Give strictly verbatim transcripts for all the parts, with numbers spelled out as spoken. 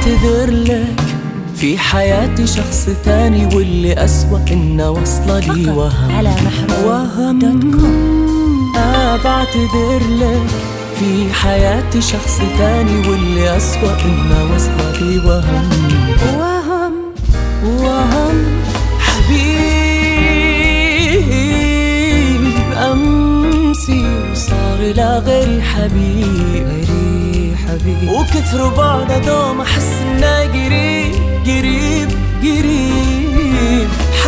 أبعتذر لك، في حياتي شخص ثاني واللي أسوأ إنه وصل لي وهم على محروم وهم دوت كوم. أبعتذر لك، في حياتي شخص ثاني واللي أسوأ إنه وصل لي وهم وهم وهم حبيب أمسي وصار إلى غيري حبيب غيري حبيب، وكثر بعد دوم أحس إنه قريب قريب قريب.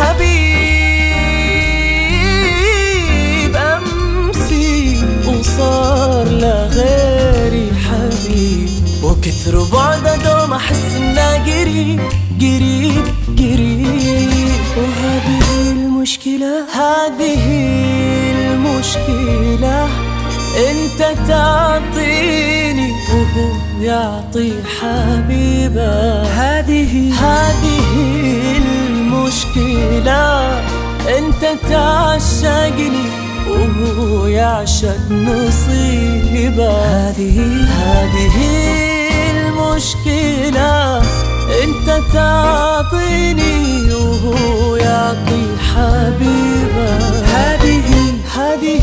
حبيب أمسي وصار لغيري حبيب، وكثر بعد دوم أحس إنه قريب قريب قريب. وهذه المشكلة هذه المشكلة، انت تعطيني وهو يعطي حبيبه. هذه هذه المشكلة، انت تعشقني وهو يعشق نصيبه. هذه هذه المشكلة، انت تعطيني وهو يعطي حبيبه. هذه هذه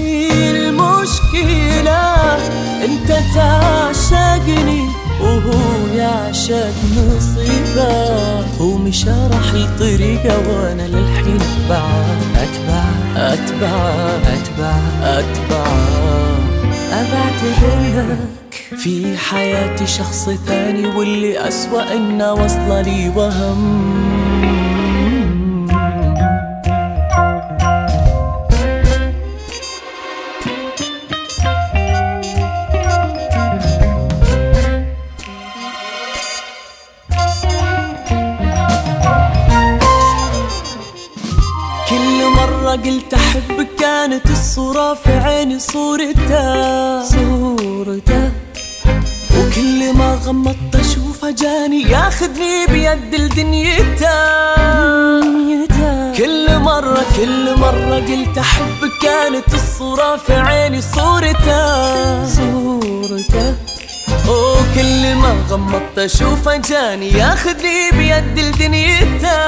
المشكلة، انت تعشقني وهو يعشق نصيبه. هو مشى راح الطريقة وانا للحين اتبع اتبع اتبع اتبع اتبع. أبعتذر لك، في حياتي شخص ثاني واللي أسوأ إنه وصل لي وهم. كل مرة قلت أحبك كانت الصورة في عيني صورته صورته، وكل ما غمضت أشوفه جاني ياخذني بيد لدنيته. كل مرة كل مرة قلت أحبك كانت الصورة في عيني صورته صورته، وكل ما غمضت أشوفه جاني ياخذني بيد لدنيته.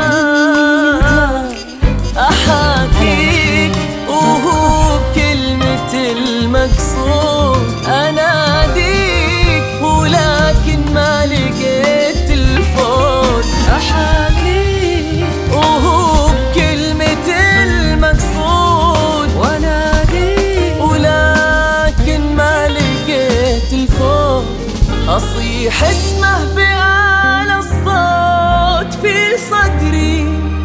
أحاكيك وهو بكلمة المقصود أناديك، ولكن ما لقيت تلفون. أحاكيك وهو بكلمة المقصود وأناديك، ولكن ما لقيت تلفون. أصيح اسمه بأعلى الصوت في صدري،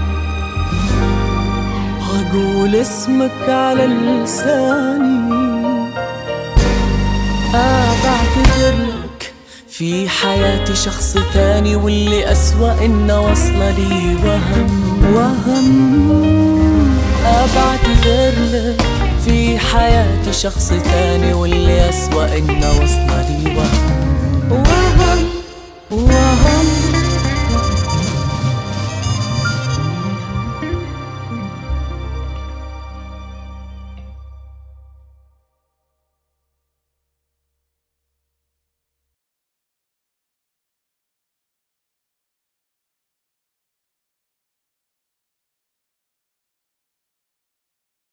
أقول اسمك على لساني. أبعتذر لك، في حياتي شخص ثاني واللي أسوأ إنه وصل لي وهم وهم. أبعتذر لك، في حياتي شخص ثاني واللي أسوأ إنه وصل لي وهم وهم